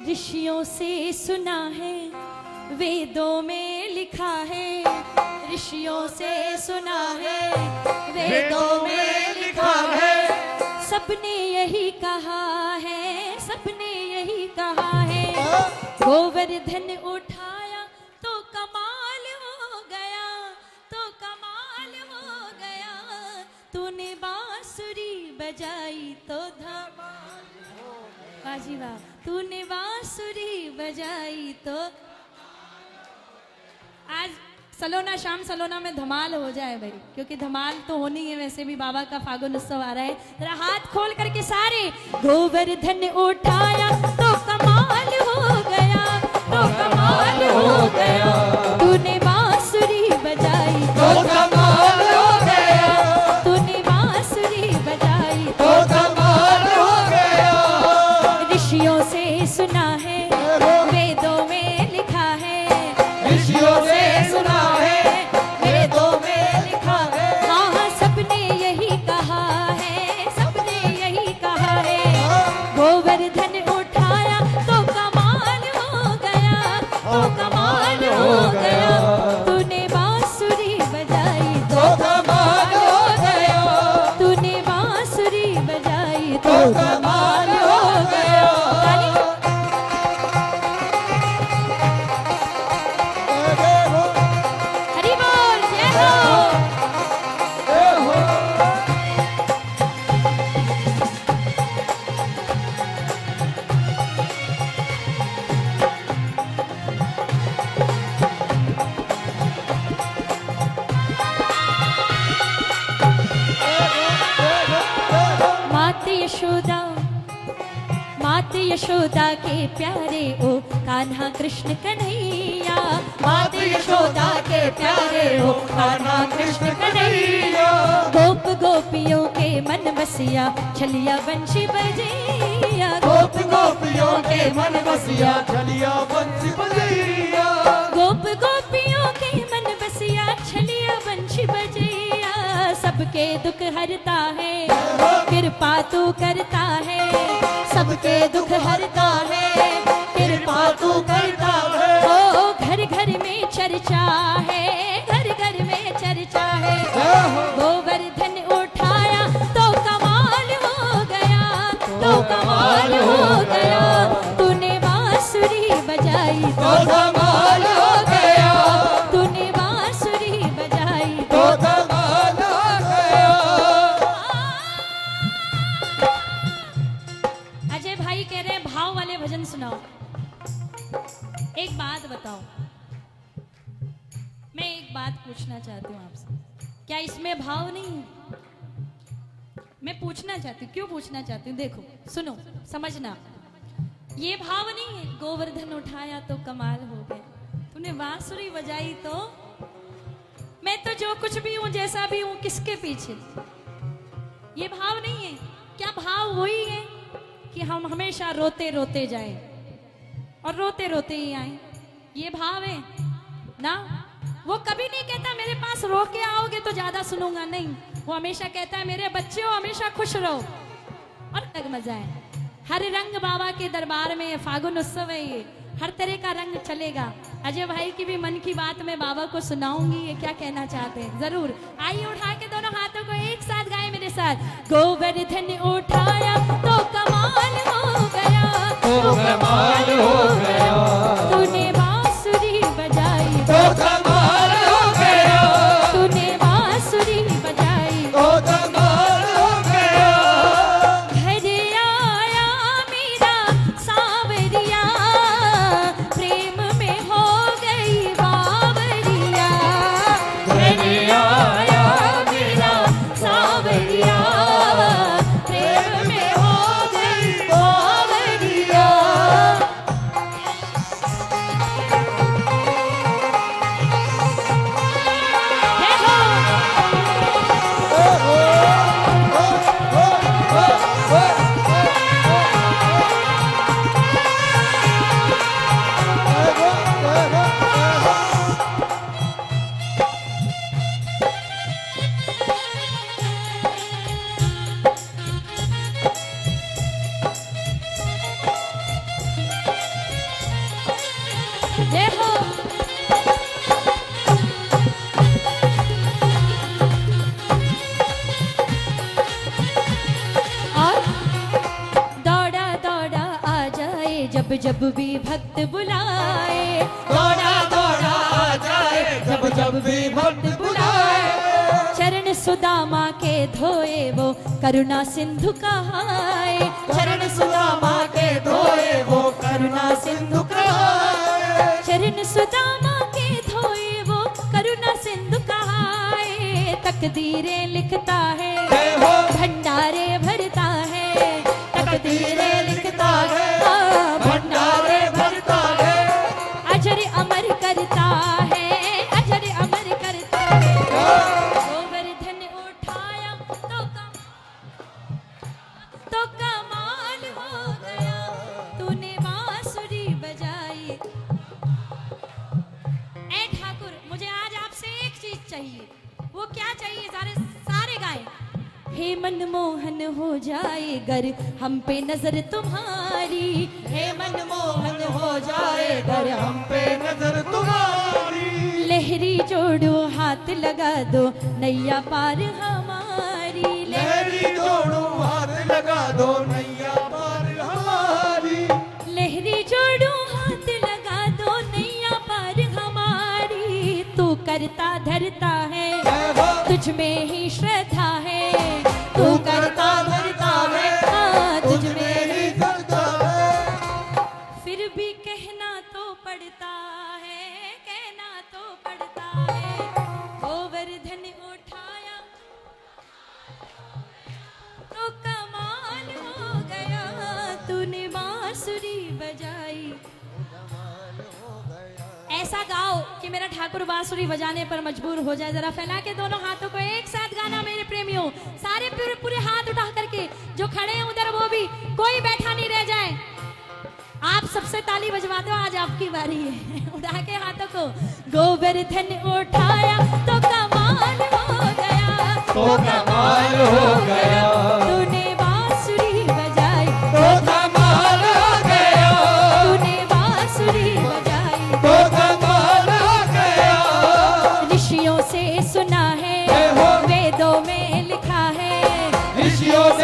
ऋषियों से सुना है, वेदों में लिखा है। ऋषियों से सुना है, वेदों में लिखा है। सबने यही कहा है, सबने यही कहा है। गोवर्धन उठाया तो कमाल हो गया, तो कमाल हो गया। तूने बांसुरी बजाई तो धमाल हो गया। वाह जी वाह। तूने बांसुरी बजाई तो आज सलोना, शाम सलोना में धमाल हो जाए भाई, क्योंकि धमाल तो होनी है। वैसे भी बाबा का फागुन उत्सव आ रहा है। जरा हाथ खोल करके सारे, गोवर्धन उठाया तो कमाल हो गया, तो कमाल हो गया। तूने बांसुरी बजाई तो कमाल हो गया, तूने बांसुरी बजाई तो कमाल हो गया। ऋषियों से सुना है, वेदों में लिखा है। ऋषियों से सुना है, वेदों में लिखा है। हाँ सबने यही कहा है, सबने यही कहा है। गोवर्धन उठाया तो कमाल हो गया, तो कमाल हो गया। तूने बांसुरी बजाई तो कमाल हो गया, तूने बांसुरी बजाई तो कमाल हो गया। यशोदा, मात यशोदा के प्यारे ओ कान्हा कृष्ण कन्हैया। मात यशोदा के प्यारे ओ कान्हा कृष्ण कन्हैया। गोप गोपियों के मन बसिया, छलिया बंशी बजैया। गोप गोपियों के मन बसिया, छलिया बंशी बजैया। गोप गोपियों के मन बसिया, छलिया बंशी बजैया। सबके दुख हरता है, कृपा तू करता है। सबके दुख हरता है, कृपा तू करता है। ओ घर घर में चर्चा है, घर घर में चर्चा है। गोवर्धन उठाया तो कमाल हो गया, तो कमाल हो गया। तूने बांसुरी बजाई तो कमाल हो गया, तूने बांसुरी बजाई तो कमाल हो गया। अजय भाई कह रहे हैं भाव वाले भजन सुनाओ। एक बात बताओ, मैं एक बात पूछना चाहती हूँ आपसे, क्या इसमें भाव नहीं है? मैं पूछना चाहती हूँ, क्यों पूछना चाहती हूँ, देखो सुनो समझना। ये भाव नहीं है, गोवर्धन उठाया तो कमाल हो गया, तूने बांसुरी बजाई तो। मैं तो जो कुछ भी हूँ, जैसा भी हूँ, किसके पीछे, ये भाव नहीं है। क्या भाव वही है कि हम हमेशा रोते रोते जाएं और रोते रोते ही आए, ये भाव है ना। वो कभी नहीं कहता मेरे पास रो के आओगे तो ज्यादा सुनूंगा, नहीं। वो हमेशा कहता है मेरे बच्चे हो, हमेशा खुश रहो और अलग मजा है। हर रंग बाबा के दरबार में, फागुन उत्सव है ये, हर तरह का रंग चलेगा। अजय भाई की भी मन की बात मैं बाबा को सुनाऊंगी, ये क्या कहना चाहते हैं जरूर। आइए उठा के दोनों हाथों को एक साथ गाए मेरे साथ। गोवर्धन उठाया तो कमाल हो गया, तो कमाल हो गया। तूने बांसुरी बजाई तो कमाल हो गया, तूने बांसुरी बजाई तो कमाल हो गया। घर आया मेरा सांवरिया, प्रेम में हो गई बावरिया। घर आया मेरा सांवरिया, प्रेम जब जब भी भक्त बुलाए, दौड़ा दौड़ा आ जाए जब जब भी भक्त बुलाए। चरण सुदामा के धोए वो करुणा सिंधु कहाए, चरण सुदामा के धोए वो करुणा सिंधु कहाए। चरण सुदामा के धोए वो करुणा सिंधु कहाए। तकदीरें लिखता है, भंडारे भरता है, तकदीरें लिखता है, भंडारे भरता है। अजर अमर करता है, अजर अमर करता है। गोवर्धन उठाया तो कमाल हो गया, तूने बांसुरी बजाई। ऐ ठाकुर, मुझे आज आपसे एक चीज चाहिए। वो क्या चाहिए? सारे गाए। हे मनमोहन हो जाए गर हम पे नजर तुम्हारी, हे मनमोहन हो जाए गर हम पे नजर तुम्हारी। लहरी जोड़ो हाथ लगा दो नैया पार हमारी, लहरी जोड़ो हाथ लगा दो नैया पार हमारी। लहरी जोड़ो हाथ लगा दो नैया पार हमारी। तू करता धरता है, तुझ में ही श्रद्धा है, तू करता धरता है, तुझ में ही श्रद्धा है। फिर भी कहना तो पड़ता है, कहना तो पड़ता है। गोवर्धन उठाया तो कमाल हो गया, तूने बांसुरी बजाई। ऐसा गाओ कि मेरा ठाकुर बांसुरी बजाने पर मजबूर हो जाए। जरा फैला के दोनों हाथों को एक साथ गाना मेरे प्रेमियों, सारे पूरे पूरे हाथ उठा करके, जो खड़े हैं उधर वो भी, कोई बैठा नहीं रह जाए। आप सबसे ताली बजवा दो, आज आपकी बारी है। उठा के हाथों को। गोवर्धन उठाया तो कमाल हो गया, तो कमाल हो गया। तूने बांसुरी बजाई, तो कमाल हो गया। तूने बांसुरी बजाई, तो कमाल हो गया। ऋषियों से सुना है, वेदों में लिखा है, ऋषियों